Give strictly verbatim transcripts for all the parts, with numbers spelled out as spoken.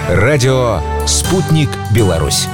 Радио «Спутник Беларусь».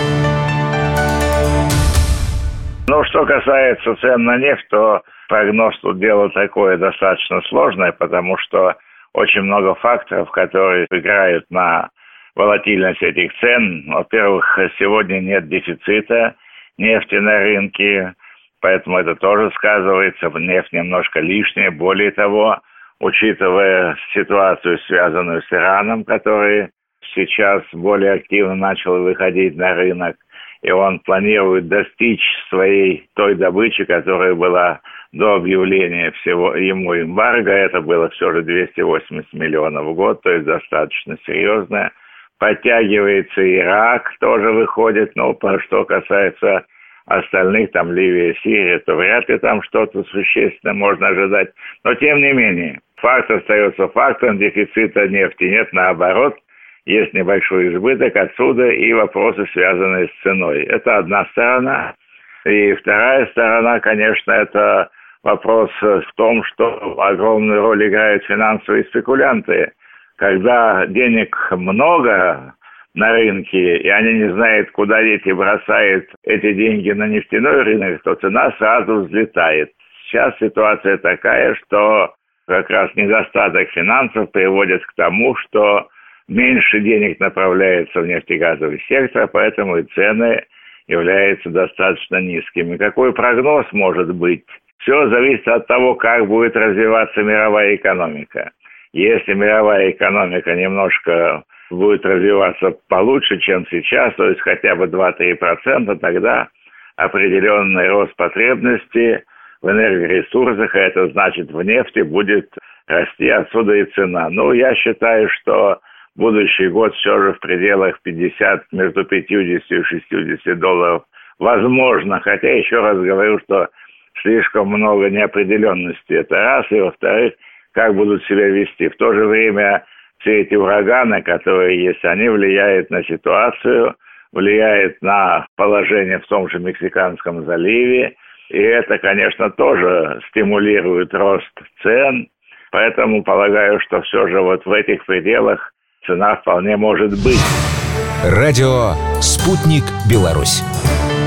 Ну, что касается цен на нефть, то прогноз тут дело такое достаточно сложное, потому что очень много факторов, которые играют на волатильность этих цен. Во-первых, сегодня нет дефицита нефти на рынке, поэтому это тоже сказывается. Нефть немножко лишняя. Более того, учитывая ситуацию, связанную с Ираном, который сейчас более активно начал выходить на рынок, и он планирует достичь своей той добычи, которая была до объявления всего ему эмбарго. Это было все же двести восемьдесят миллионов в год, то есть достаточно серьезно. Подтягивается Ирак, тоже выходит, но по что касается остальных, там Ливия, Сирия, то вряд ли там что-то существенное можно ожидать. Но тем не менее, факт остается фактом, дефицита нефти нет, наоборот, есть небольшой избыток, отсюда и вопросы, связанные с ценой. Это одна сторона. И вторая сторона, конечно, это вопрос в том, что огромную роль играют финансовые спекулянты. Когда денег много на рынке, и они не знают, куда эти бросают эти деньги на нефтяной рынок, то цена сразу взлетает. Сейчас ситуация такая, что как раз недостаток финансов приводит к тому, что меньше денег направляется в нефтегазовый сектор, поэтому и цены являются достаточно низкими. Какой прогноз может быть? Все зависит от того, как будет развиваться мировая экономика. Если мировая экономика немножко будет развиваться получше, чем сейчас, то есть хотя бы два-три процента, тогда определенный рост потребностей в энергоресурсах, а это значит в нефти, будет расти, отсюда и цена. Ну, я считаю, что будущий год все же в пределах пятьдесят, между пятьюдесятью и шестьюдесятью долларов возможно, хотя еще раз говорю, что слишком много неопределенности. Это раз, и во-вторых, как будут себя вести. В то же время все эти ураганы, которые есть, они влияют на ситуацию, влияют на положение в том же Мексиканском заливе. И это, конечно, тоже стимулирует рост цен. Поэтому полагаю, что все же вот в этих пределах цена вполне может быть. Радио «Спутник Беларусь».